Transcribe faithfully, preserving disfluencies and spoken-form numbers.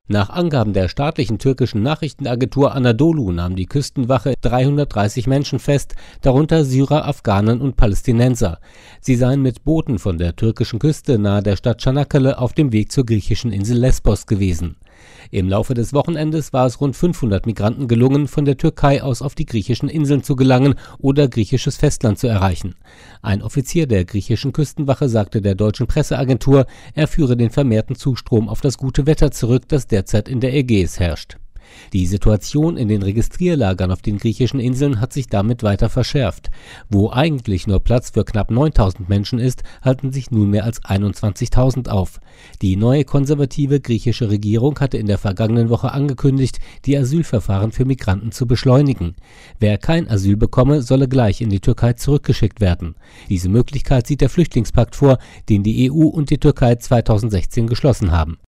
Nach Angaben der staatlichen türkischen Nachrichtenagentur Anadolu nahm die Küstenwache dreihundertdreißig Menschen fest, darunter Syrer, Afghanen und Palästinenser. Sie seien mit Booten von der türkischen Küste nahe der Stadt Çanakkale auf dem Weg zur griechischen Insel Lesbos gewesen. Im Laufe des Wochenendes war es rund fünfhundert Migranten gelungen, von der Türkei aus auf die griechischen Inseln zu gelangen oder griechisches Festland zu erreichen. Ein Offizier der griechischen Küstenwache sagte der deutschen Presseagentur, er führe den vermehrten Zustrom auf das gute Wetter zurück, das derzeit in der Ägäis herrscht. Die Situation in den Registrierlagern auf den griechischen Inseln hat sich damit weiter verschärft. Wo eigentlich nur Platz für knapp neuntausend Menschen ist, halten sich nun mehr als einundzwanzigtausend auf. Die neue konservative griechische Regierung hatte in der vergangenen Woche angekündigt, die Asylverfahren für Migranten zu beschleunigen. Wer kein Asyl bekomme, solle gleich in die Türkei zurückgeschickt werden. Diese Möglichkeit sieht der Flüchtlingspakt vor, den die E U und die Türkei zweitausendsechzehn geschlossen haben.